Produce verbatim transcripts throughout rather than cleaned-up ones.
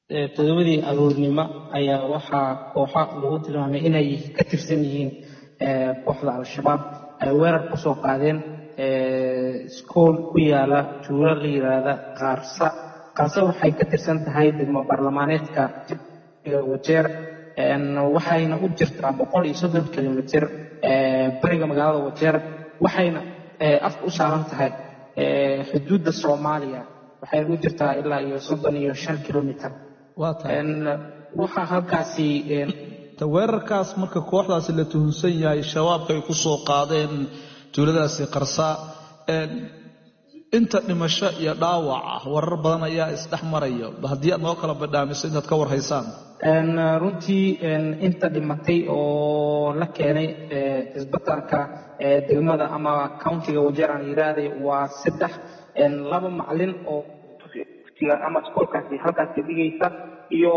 todobadii aroornimo ayaa waxaa kooxa lagu tilmaamay inay ka tirsan yihiin kooxda al-shabaab ay weerar ku soo qaadeen iskool ku yaala tuulo la yiraahdo qaarsa qaarsa waxay ka tirsan tahay degmo baarlamaaneedka Wajeer waxayna u jirtaa boqol iyo soddon kiiloomitir bariga magaalada Wajeer waxayna afka u saaran tahay xuduudda Soomaaliya waxayna u jirtaa ilaa iyo soddon iyo shan kiiloomitir waxaa halkaasi weerarkaas marka kooxdaasi la tuhunsan yahay shabaabka ay ku soo qaadeen tuuladaasi qarsa inta dhimasho iyo dhaawac ah warar badan ayaa isdhex maraya haddii aad noo kala badhaamiso intaad ka warhaysaan runtii inta dhimatay oo la keenay isbitaalka degmada ama countiga Wajeer aan yiraahday waa saddex laba macallin oo ama iskoolkaasi halkaasi dhigaysa iyo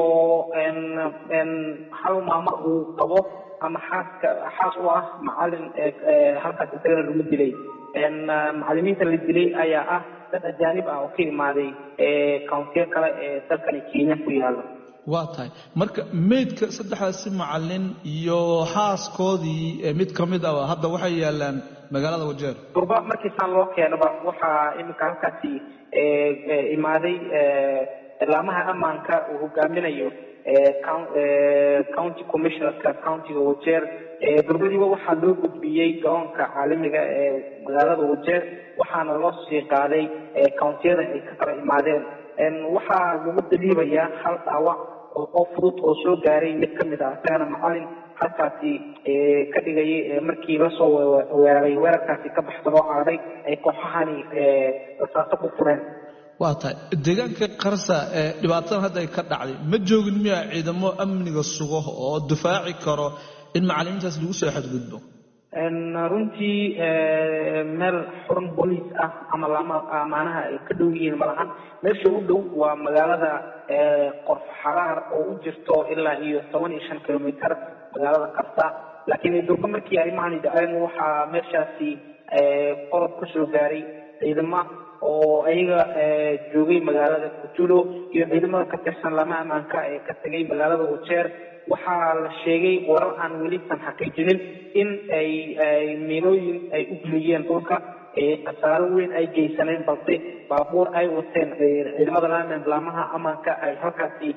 hal maamo uu qabo ama xaaska xaas u ah macallin halkaasi isagana lagu dilay macallimiinta la dilay ayaa ah dad ajaanib ah oo ka imaaday countiga kale ee dalkani Kenya ku yaala waa tahay marka meydka saddexdaasi macallin iyo xaaskoodii mid ka mid ah hadda waxay yaalaan magaalada Wajeer durba markii saan loo keenaba waxaa imika halkaasi imaaday laamaha ammaanka uu hogaaminayo county commissionerka countiga Wajeer durbadiiba waxaa loo gudbiyey garoonka caalamiga ee magaalada Wajeer waxaana loo sii qaaday countiyada ay ka kala imaadeen waxaa lagu daliibayaa hal dhaawac oo fudud oo soo gaaray mid ka mid ah isagana macallin halkaasi ka dhigayay markii la soo weeraray weerarkaasi ka baxsan oo aaday ay kooxahani rasaas ku fureen waa tahay deegaanka qarsa ee dhibaatada hadda ay ka dhacday ma joogin miyaa ciidamo amniga sugo oo difaaci karo in macallimiintaas lagu soo xadgudbo runtii meel xurun booliis ah ama lama amaanaha ay ka dhow yihiin malahan meesha u dhow waa magaalada qorf xaraar oo u jirto ilaa iyo toban iyo shan kiiloomitir magaalada qarsa laakiin durba markii arrimahan dhaceen waxaa meeshaasi qorob ku soo gaaray ciidamo oo ayaga joogay magaalada Kutulo iyo ciidamada ka tirsan lama amaanka ee ka tagay magaalada Wajeer waxaa la sheegay warar aan weli san xaqiijinin in ay miinooyin ay u geliyeen dhulka khasaaro weyn ay geysaneen balse baabuur ay wateen ciidamada laamaha ammaanka ay halkaasi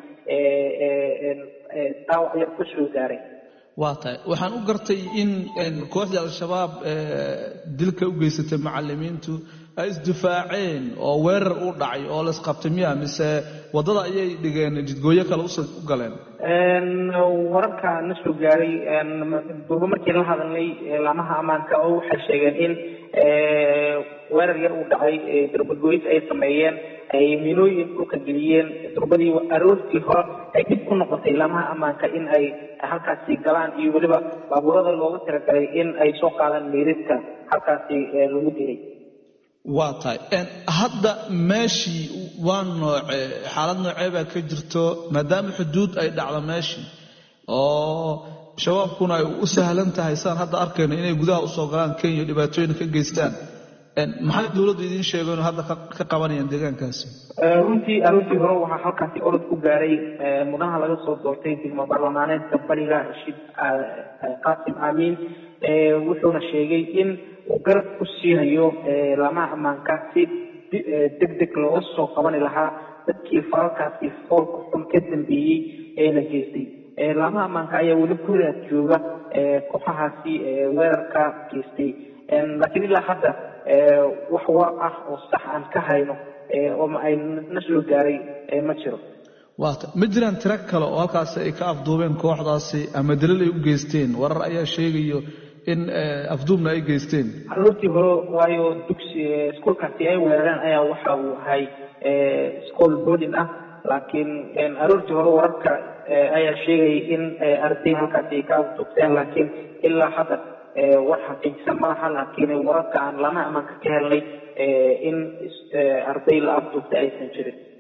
dhaawac yar ku soo gaaray waa tahay waxaan u gartay in kooxda al-shabaab dilka u geysatay macallimiintu ay isdifaaceen oo weerar u dhacay oo la isqabtay miyaa mise wadada ayay dhigeen jidgooyo kale u galeen wararka na soo gaaray durba markii la hadalnay laamaha ammaanka oo waxay sheegeen in weerar yar uu dhacay durbadgooyis ay sameeyeen ay miinooyin dhulka geliyeen durbadii aroortii hore ay dib ku noqotay laamaha ammaanka in ay halkaasi galaan iyo weliba baabuurada looga talagalay in ay soo qaadaan meydadka halkaasi lagu dilay waa tahay hadda meeshii waa nooce xaalad noocee baa ka jirto maadaama xuduud ay dhacdo meeshii oo shabaabkuna ay u sahlan tahay saan hadda arkayno inay gudaha usoo galaan Kenya dhibaatooyin ka geystaan maxay dawladdu idin sheegeen oo hadda ka qabanayaan deegaankaasi runtii aroortii hore waxaa halkaasi orod ku gaaray mudanaha laga soo doortay degmo baarlamaaneedka bariga Rashid Qaasim Amiin wuxuuna sheegay in uu garab ku siinayo laamaha ammaanka si degdeg loo soo qaban lahaa dadkii falkaasi foolka xun ka dambeeyey ee la geystay laamaha ammaanka ayaa weli ku raad jooga kooxahaasi weerarka geystay laakiin ilaa hadda wax war ah oo sax aan ka hayno oo ay na soo gaaray ma jiro waata ma jiraan tiro kale oo halkaasi ay ka afduubeen kooxdaasi ama dalil ay u geysteen warar ayaa sheegayo in afduubna ay geysteen aroortii hore waayo dugsi iskoolkaasi ay weerareen ayaa waxa uu ahay iskool boarding ah laakiin aroortii hore wararka ayaa sheegay in arday halkaasi ay ka afduubteen laakiin ilaa hadda war xaqiijisan malaha laakiin wararka aan lama ammaanka ka helnay in arday la afduubtay aysan jirin